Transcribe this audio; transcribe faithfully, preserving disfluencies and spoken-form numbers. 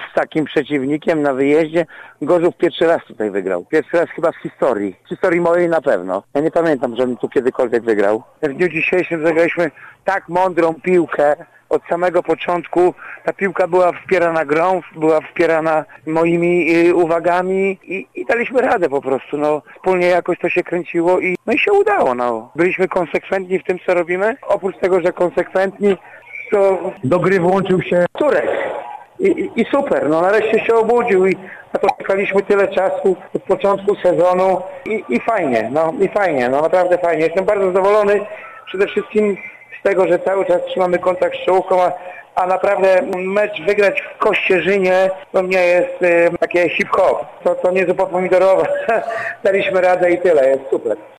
z takim przeciwnikiem na wyjeździe. Gorzów pierwszy raz tutaj wygrał. Pierwszy raz chyba w historii. W historii mojej na pewno. Ja nie pamiętam, żebym tu kiedykolwiek wygrał. W dniu dzisiejszym zagraliśmy tak mądrą piłkę. Od samego początku ta piłka była wspierana grą, była wspierana moimi y, uwagami i, i daliśmy radę po prostu. No, wspólnie jakoś to się kręciło i, no i się udało. No. Byliśmy konsekwentni w tym, co robimy. Oprócz tego, że konsekwentni, to do gry włączył się Turek. I, i, I super, no nareszcie się obudził i na to czekaliśmy tyle czasu od początku sezonu i, i fajnie, no i fajnie, no naprawdę fajnie. Jestem bardzo zadowolony przede wszystkim z tego, że cały czas trzymamy kontakt z czołówką, a, a naprawdę mecz wygrać w Kościerzynie to nie jest y, takie hip-hop, to, to nie zupa pomidorowa. Daliśmy radę i tyle, jest super.